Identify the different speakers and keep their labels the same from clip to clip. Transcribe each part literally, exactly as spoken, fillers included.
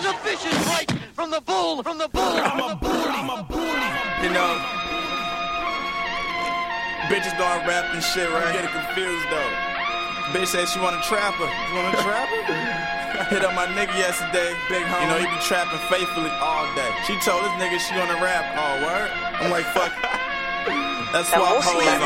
Speaker 1: is a vicious right from the bull, from the bull,
Speaker 2: I'm
Speaker 1: from
Speaker 2: a
Speaker 1: the
Speaker 2: bully, I'm a bully.
Speaker 3: You know, bitches don't rap and shit, right? Get it confused though. Bitch said she want a trapper. You want a trapper? Hit up my nigga yesterday, big homie. You know, he be trapping faithfully all day. She told this nigga she wanna rap. Oh, word? I'm like, fuck. That's swap hoes on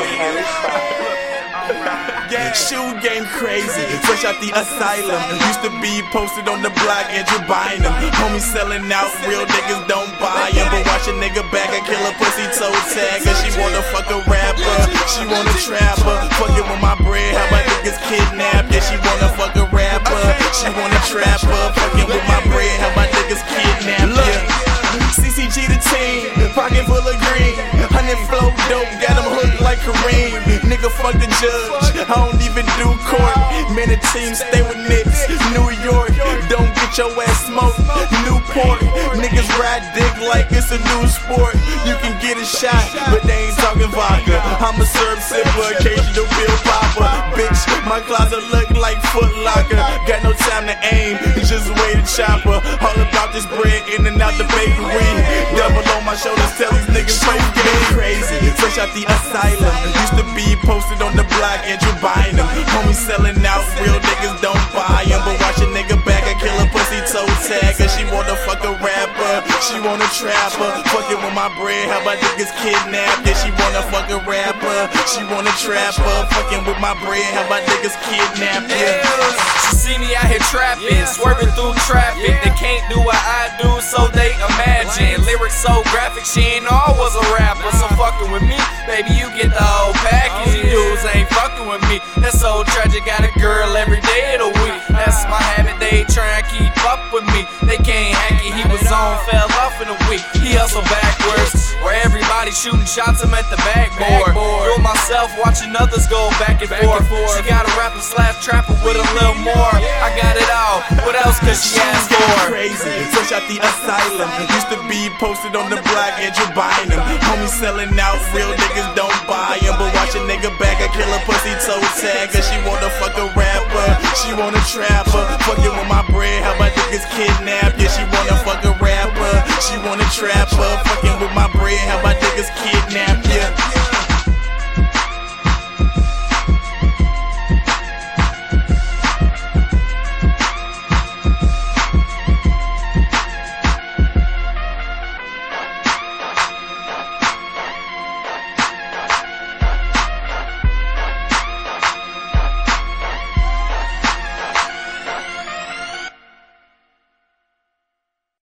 Speaker 3: me. Yeah, shoe game crazy, fresh out the asylum. Used to be posted on the block and you buying them. Homies selling out, real niggas don't buy them. But watch a nigga back, I kill a pussy toe tagger. She wanna fuck a rapper, she wanna trapper. Fucking with my bread, how about niggas kidnap? Yeah, she wanna fuck a rapper, she wanna trapper. Fucking with my bread, how about niggas kidnap? Yeah, C C G the team, pocket full of green. Hundred flow dope, got him hooked like Kareem. Nigga fuck the judge, I don't even do court. Man, the team stay with Knicks. New York, don't get your ass smoked. Newport, niggas ride dick like it's a new sport. You can get a shot, but they ain't talking vodka. I'm a syrup sipper, occasional bill popper. Bitch, my closet look like Foot Locker. Got no time to aim, just wait a chopper. All about this bread in and out the bakery. Double on my shoulders, tell these niggas so game crazy. Fresh out the asylum, used to be posted on the block and you buying them. Homies selling out, real niggas don't buy them. But watch a nigga back, I kill a pussy toe tagger. She wanna fuck a rapper, she wanna trapper. Fucking with my bread, how about niggas kidnap? Yeah, she wanna fuck a rapper, she wanna trapper. Fucking with my bread, how about niggas kidnap? Yeah.
Speaker 4: She see me out here trapping, swerving through traffic. They can't do what I do, so they imagine. Lyrics so graphic, she ain't know I was a rapper. So fucking with me, baby, you get the whole package. You dudes ain't fucking with me, that's so tragic. Got a girl every day of the week, that's my habit. They try and keep up with me, they can't hack it. He was on, fell off in a week. He hustle backwards, where everybody shooting shots, I'm at the backboard. Feel myself watching others go back and forth. She got a rapper slash trapper with a little more. I got it all, what else could she ask for?
Speaker 3: Crazy, fresh out the asylum. Used to be posted on the block and you buying them. Homies selling out, real niggas don't buy them. But watch a nigga back, I kill a pussy toe tagger. She wanna fuck a rapper, she wanna trapper. Fucking with my bread, how about niggas kidnap?